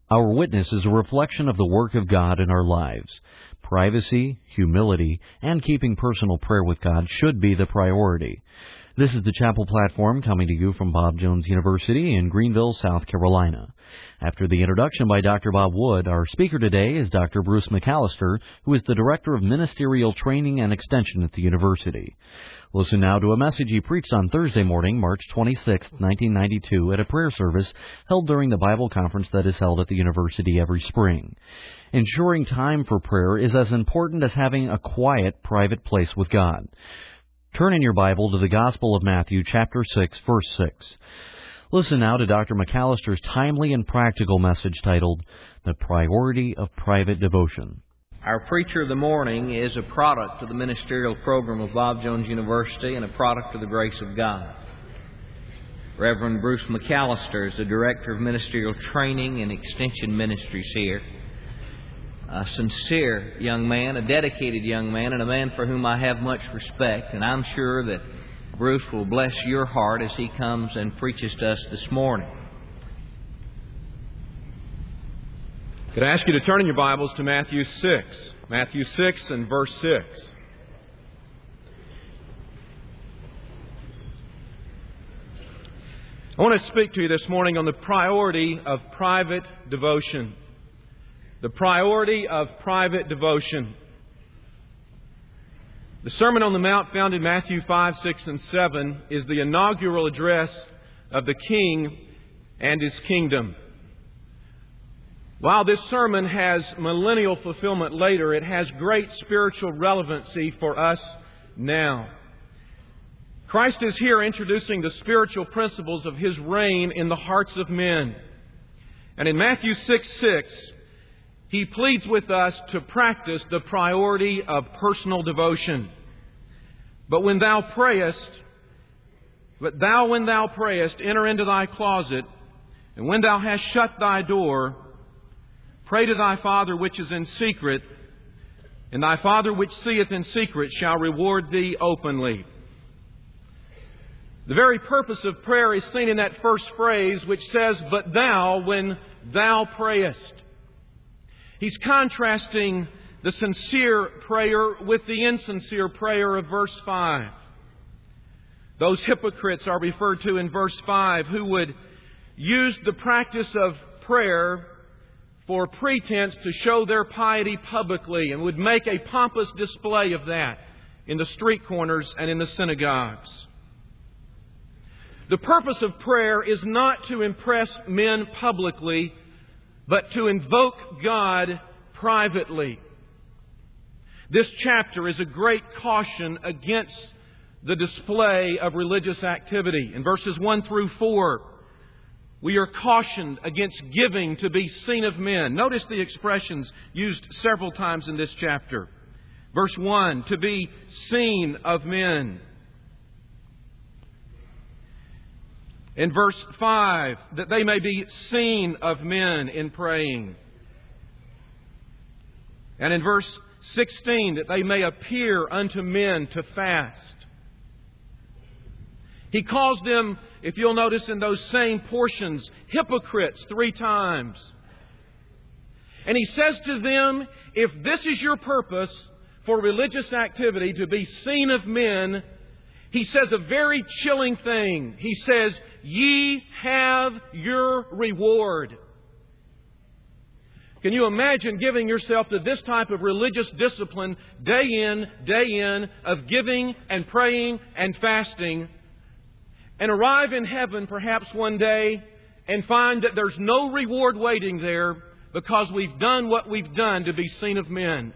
Our witness is a reflection of the work of God in our lives. Privacy, humility, and keeping personal prayer with God should be the priority. This is the Chapel Platform coming to you from Bob Jones University in Greenville, South Carolina. After the introduction by Dr. Bob Wood, our speaker today is Dr. Bruce McAllister, who is the Director of Ministerial Training and Extension at the university. Listen now to a message he preached on Thursday morning, March 26, 1992, at a prayer service held during the Bible conference that is held at the university every spring. Ensuring time for prayer is as important as having a quiet, private place with God. Turn in your Bible to the Gospel of Matthew, chapter 6, verse 6. Listen now to Dr. McAllister's timely and practical message titled, The Priority of Private Devotion. Our preacher of the morning is a product of the ministerial program of Bob Jones University and a product of the grace of God. Reverend Bruce McAllister is the Director of Ministerial Training and Extension Ministries here. A sincere young man, a dedicated young man, and a man for whom I have much respect. And I'm sure that Bruce will bless your heart as he comes and preaches to us this morning. Could I ask you to turn in your Bibles to Matthew 6. Matthew 6 and verse 6. I want to speak to you this morning on the priority of private devotion. The priority of private devotion. The Sermon on the Mount found in Matthew 5, 6, and 7 is the inaugural address of the King and His kingdom. While this sermon has millennial fulfillment later, it has great spiritual relevancy for us now. Christ is here introducing the spiritual principles of His reign in the hearts of men. And in Matthew 6:6, He pleads with us to practice the priority of personal devotion. But when thou prayest, enter into thy closet, and when thou hast shut thy door, pray to thy Father which is in secret, and thy Father which seeth in secret shall reward thee openly. The very purpose of prayer is seen in that first phrase which says, but thou, when thou prayest. He's contrasting the sincere prayer with the insincere prayer of verse 5. Those hypocrites are referred to in verse 5 who would use the practice of prayer for pretense to show their piety publicly and would make a pompous display of that in the street corners and in the synagogues. The purpose of prayer is not to impress men publicly, but to invoke God privately. This chapter is a great caution against the display of religious activity. In verses 1 through 4, we are cautioned against giving to be seen of men. Notice the expressions used several times in this chapter. Verse 1, to be seen of men. In verse 5, that they may be seen of men in praying. And in verse 16, that they may appear unto men to fast. He calls them, if you'll notice in those same portions, hypocrites 3 times. And He says to them, if this is your purpose for religious activity, to be seen of men, He says a very chilling thing. He says, ye have your reward. Can you imagine giving yourself to this type of religious discipline day in, of giving and praying and fasting, and arrive in heaven perhaps one day and find that there's no reward waiting there because we've done what we've done to be seen of men?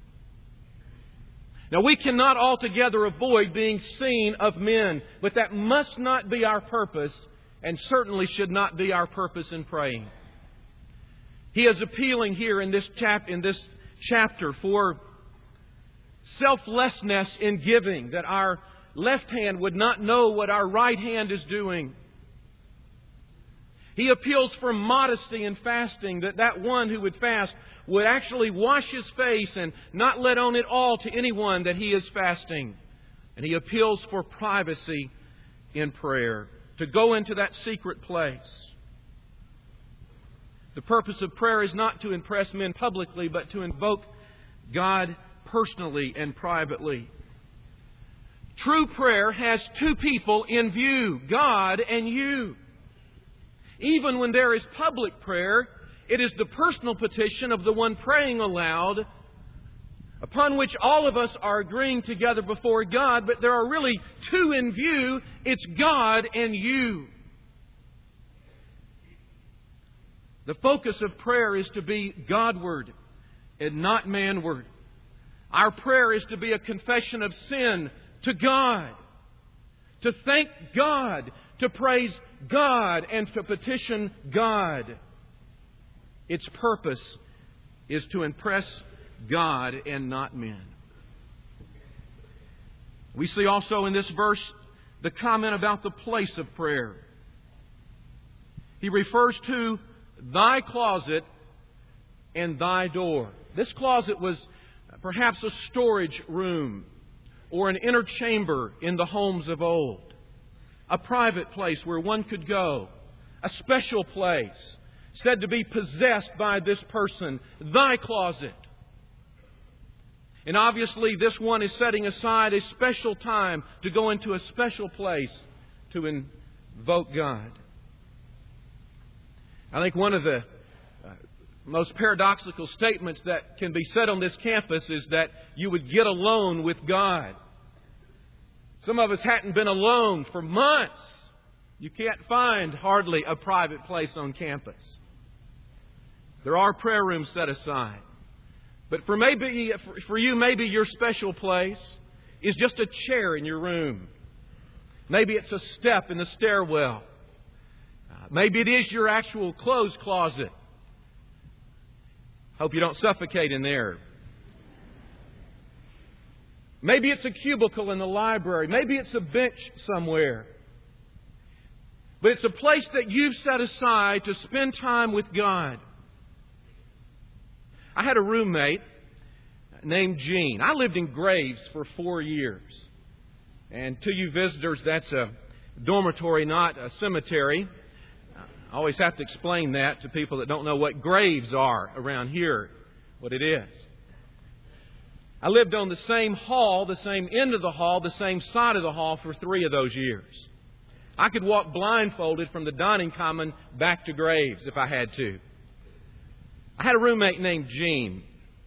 Now, we cannot altogether avoid being seen of men, but that must not be our purpose and certainly should not be our purpose in praying. He is appealing here in this chapter for selflessness in giving, that our left hand would not know what our right hand is doing. He appeals for modesty in fasting, that one who would fast would actually wash his face and not let on it all to anyone that he is fasting. And he appeals for privacy in prayer, to go into that secret place. The purpose of prayer is not to impress men publicly, but to invoke God personally and privately. True prayer has two people in view, God and you. Even when there is public prayer, it is the personal petition of the one praying aloud, upon which all of us are agreeing together before God, but there are really two in view. It's God and you. The focus of prayer is to be Godward and not manward. Our prayer is to be a confession of sin to God, to thank God, to praise God, and to petition God. Its purpose is to impress God and not men. We see also in this verse the comment about the place of prayer. He refers to thy closet and thy door. This closet was perhaps a storage room or an inner chamber in the homes of old. A private place where one could go. A special place said to be possessed by this person. Thy closet. And obviously this one is setting aside a special time to go into a special place to invoke God. I think one of the most paradoxical statements that can be said on this campus is that you would get alone with God. Some of us hadn't been alone for months. You can't find hardly a private place on campus. There are prayer rooms set aside. But for you, maybe your special place is just a chair in your room. Maybe it's a step in the stairwell. Maybe it is your actual clothes closet. Hope you don't suffocate in there. Maybe it's a cubicle in the library. Maybe it's a bench somewhere. But it's a place that you've set aside to spend time with God. I had a roommate named Gene. I lived in Graves for 4 years. And to you visitors, that's a dormitory, not a cemetery. I always have to explain that to people that don't know what graves are around here, what it is. I lived on the same hall, the same end of the hall, the same side of the hall for 3 of those years. I could walk blindfolded from the dining common back to Graves if I had to. I had a roommate named Gene.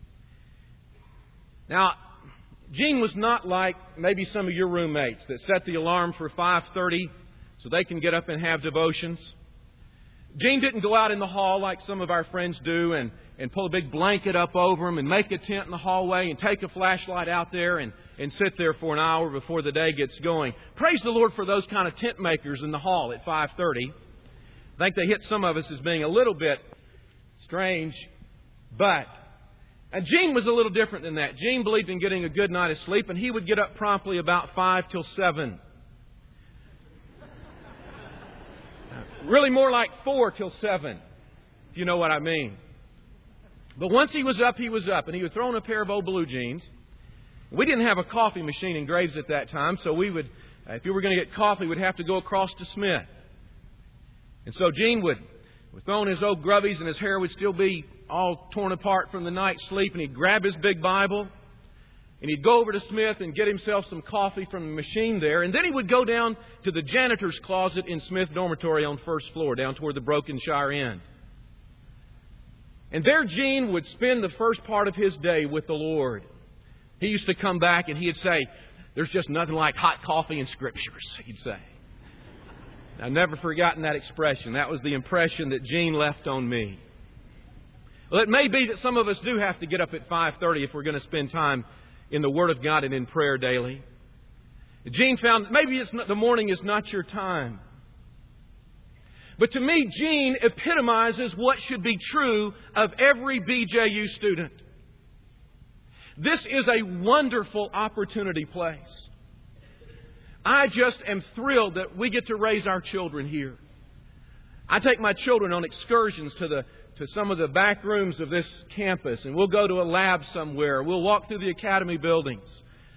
Now, Gene was not like maybe some of your roommates that set the alarm for 5:30 so they can get up and have devotions. Gene didn't go out in the hall like some of our friends do and pull a big blanket up over him and make a tent in the hallway and take a flashlight out there and sit there for an hour before the day gets going. Praise the Lord for those kind of tent makers in the hall at 5:30. I think they hit some of us as being a little bit strange, but Gene was a little different than that. Gene believed in getting a good night of sleep, and he would get up promptly about 5 till 7. Really more like 4 till 7, if you know what I mean. But once he was up, and he would throw on a pair of old blue jeans. We didn't have a coffee machine in Graves at that time, so we would, if you were going to get coffee, we'd have to go across to Smith. And so Gene would throw on his old grubbies, and his hair would still be all torn apart from the night's sleep, and he'd grab his big Bible, and he'd go over to Smith and get himself some coffee from the machine there. And then he would go down to the janitor's closet in Smith's dormitory on first floor, down toward the Brokenshire end. And there Gene would spend the first part of his day with the Lord. He used to come back and he'd say, "There's just nothing like hot coffee and scriptures," he'd say. I've never forgotten that expression. That was the impression that Gene left on me. Well, it may be that some of us do have to get up at 5:30 if we're going to spend time in the Word of God and in prayer daily. Gene found that maybe the morning is not your time. But to me, Gene epitomizes what should be true of every BJU student. This is a wonderful opportunity place. I just am thrilled that we get to raise our children here. I take my children on excursions to some of the back rooms of this campus, and we'll go to a lab somewhere. We'll walk through the academy buildings.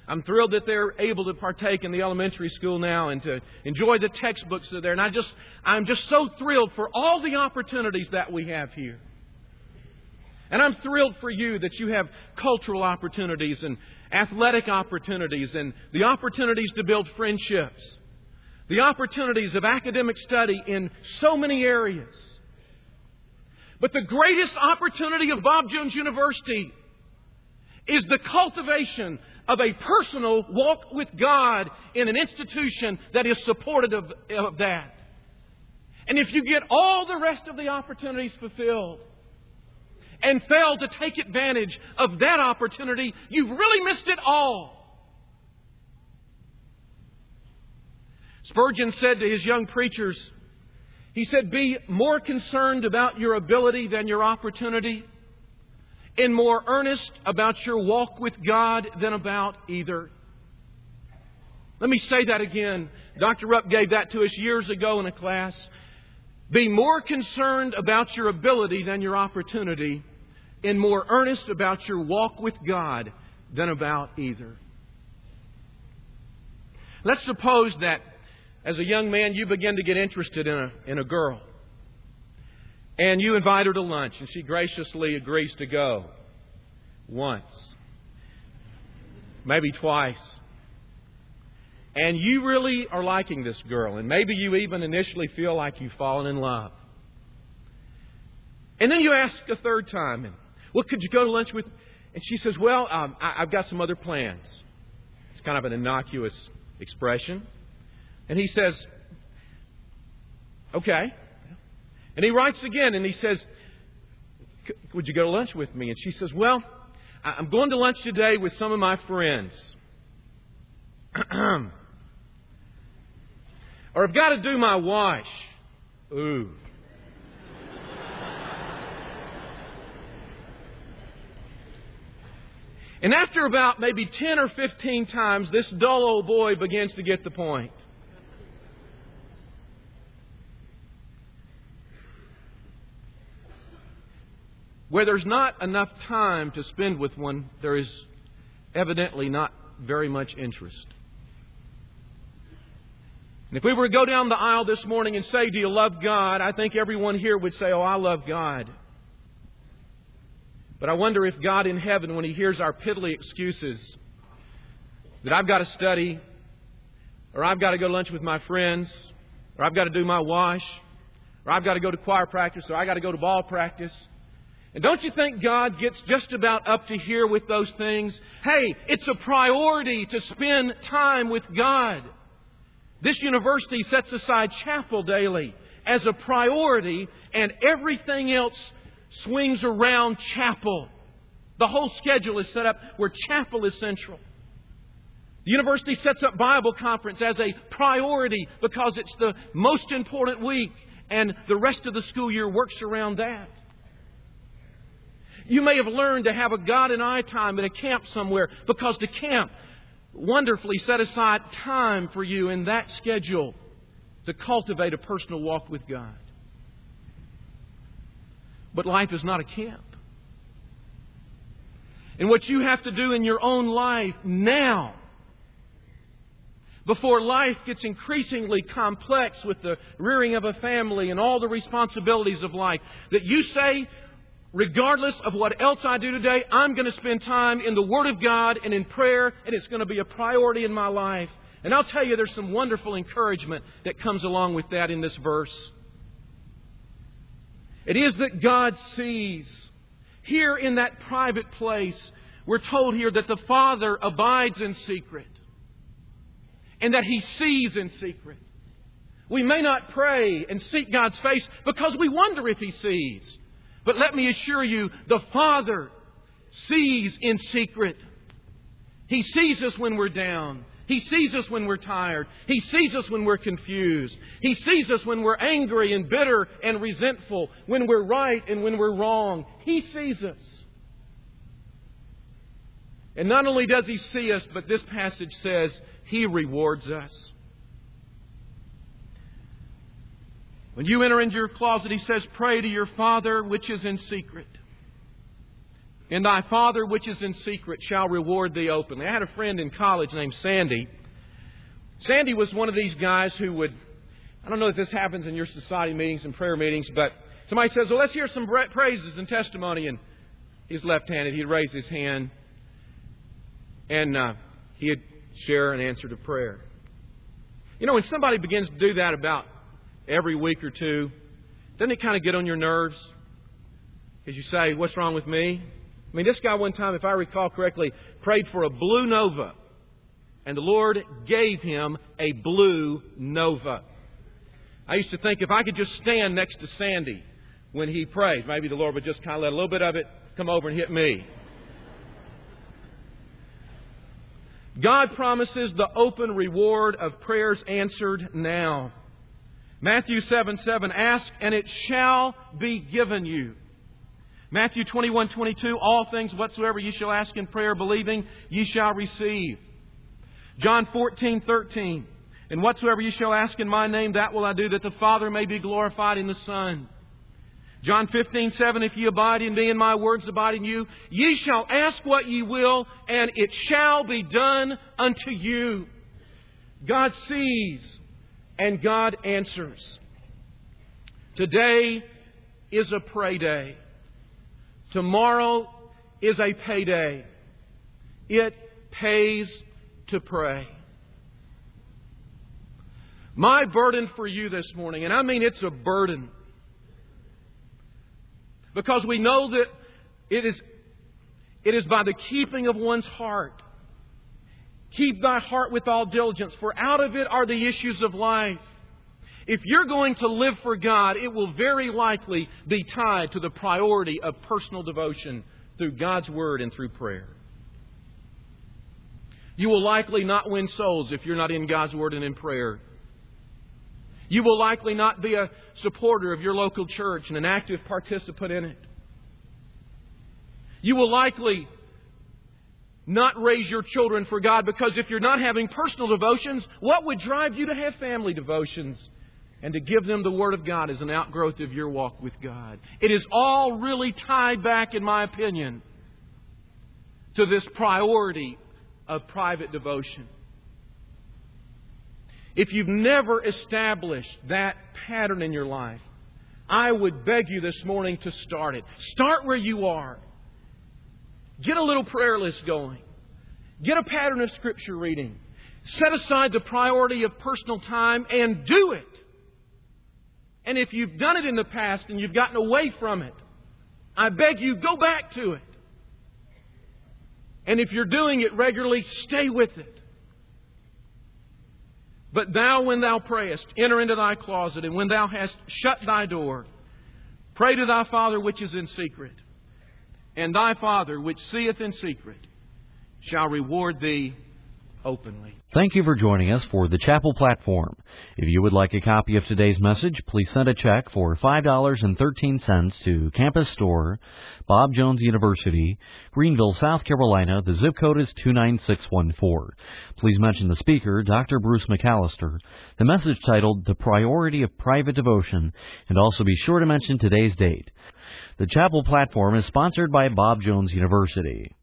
I'm thrilled that they're able to partake in the elementary school now and to enjoy the textbooks that are there. And I'm just so thrilled for all the opportunities that we have here. And I'm thrilled for you that you have cultural opportunities and athletic opportunities and the opportunities to build friendships. The opportunities of academic study in so many areas. But the greatest opportunity of Bob Jones University is the cultivation of a personal walk with God in an institution that is supportive of that. And if you get all the rest of the opportunities fulfilled and fail to take advantage of that opportunity, you've really missed it all. Spurgeon said to his young preachers, he said, be more concerned about your ability than your opportunity, and more earnest about your walk with God than about either. Let me say that again. Dr. Rupp gave that to us years ago in a class. Be more concerned about your ability than your opportunity, and more earnest about your walk with God than about either. Let's suppose that as a young man you begin to get interested in a girl. And you invite her to lunch, and she graciously agrees to go. Once. Maybe twice. And you really are liking this girl, and maybe you even initially feel like you've fallen in love. And then you ask a third time, well, could you go to lunch with... And she says, well, I've got some other plans. It's kind of an innocuous expression. And he says, okay. And he writes again and he says, would you go to lunch with me? And she says, well, I'm going to lunch today with some of my friends. Or I've got to do my wash. Ooh. And after about maybe 10 or 15 times, this dull old boy begins to get the point. Where there's not enough time to spend with one, there is evidently not very much interest. And if we were to go down the aisle this morning and say, do you love God? I think everyone here would say, oh, I love God. But I wonder if God in heaven, when He hears our piddly excuses that I've got to study, or I've got to go to lunch with my friends, or I've got to do my wash, or I've got to go to choir practice, or I've got to go to ball practice. And don't you think God gets just about up to here with those things? Hey, it's a priority to spend time with God. This university sets aside chapel daily as a priority, and everything else swings around chapel. The whole schedule is set up where chapel is central. The university sets up Bible conference as a priority because it's the most important week, and the rest of the school year works around that. You may have learned to have a God and I time at a camp somewhere because the camp wonderfully set aside time for you in that schedule to cultivate a personal walk with God. But life is not a camp. And what you have to do in your own life now, before life gets increasingly complex with the rearing of a family and all the responsibilities of life, that you say, regardless of what else I do today, I'm going to spend time in the Word of God and in prayer, and it's going to be a priority in my life. And I'll tell you, there's some wonderful encouragement that comes along with that in this verse. It is that God sees. Here in that private place, we're told here that the Father abides in secret, and that He sees in secret. We may not pray and seek God's face because we wonder if He sees. But let me assure you, the Father sees in secret. He sees us when we're down. He sees us when we're tired. He sees us when we're confused. He sees us when we're angry and bitter and resentful, when we're right and when we're wrong. He sees us. And not only does He see us, but this passage says He rewards us. When you enter into your closet, He says, pray to your Father which is in secret. And thy Father which is in secret shall reward thee openly. I had a friend in college named Sandy. Sandy was one of these guys who would, I don't know if this happens in your society meetings and prayer meetings, but somebody says, well, let's hear some praises and testimony. And he's left-handed. He'd raise his hand and he'd share an answer to prayer. You know, when somebody begins to do that about every week or two, doesn't it kind of get on your nerves? Because you say, what's wrong with me? I mean, this guy one time, if I recall correctly, prayed for a blue nova. And the Lord gave him a blue nova. I used to think if I could just stand next to Sandy when he prayed, maybe the Lord would just kind of let a little bit of it come over and hit me. God promises the open reward of prayers answered now. Matthew 7:7, ask and it shall be given you. Matthew 21:22, all things whatsoever ye shall ask in prayer, believing, ye shall receive. John 14:13, and whatsoever ye shall ask in my name, that will I do, that the Father may be glorified in the Son. John 15:7, if ye abide in me and my words abide in you, ye shall ask what ye will, and it shall be done unto you. God sees and God answers. Today is a pray day. Tomorrow is a payday. It pays to pray. My burden for you this morning, and I mean it's a burden, because we know that it is by the keeping of one's heart. Keep thy heart with all diligence, for out of it are the issues of life. If you're going to live for God, it will very likely be tied to the priority of personal devotion through God's Word and through prayer. You will likely not win souls if you're not in God's Word and in prayer. You will likely not be a supporter of your local church and an active participant in it. You will likely not raise your children for God, because if you're not having personal devotions, what would drive you to have family devotions and to give them the Word of God as an outgrowth of your walk with God? It is all really tied back, in my opinion, to this priority of private devotion. If you've never established that pattern in your life, I would beg you this morning to start it. Start where you are. Get a little prayer list going. Get a pattern of Scripture reading. Set aside the priority of personal time and do it. And if you've done it in the past and you've gotten away from it, I beg you, go back to it. And if you're doing it regularly, stay with it. But thou, when thou prayest, enter into thy closet, and when thou hast shut thy door, pray to thy Father which is in secret. And thy Father which seeth in secret shall reward thee openly. Thank you for joining us for the Chapel Platform. If you would like a copy of today's message, please send a check for $5.13 to Campus Store, Bob Jones University, Greenville, South Carolina. The zip code is 29614. Please mention the speaker, Dr. Bruce McAllister, the message titled The Priority of Private Devotion, and also be sure to mention today's date. The Chapel Platform is sponsored by Bob Jones University.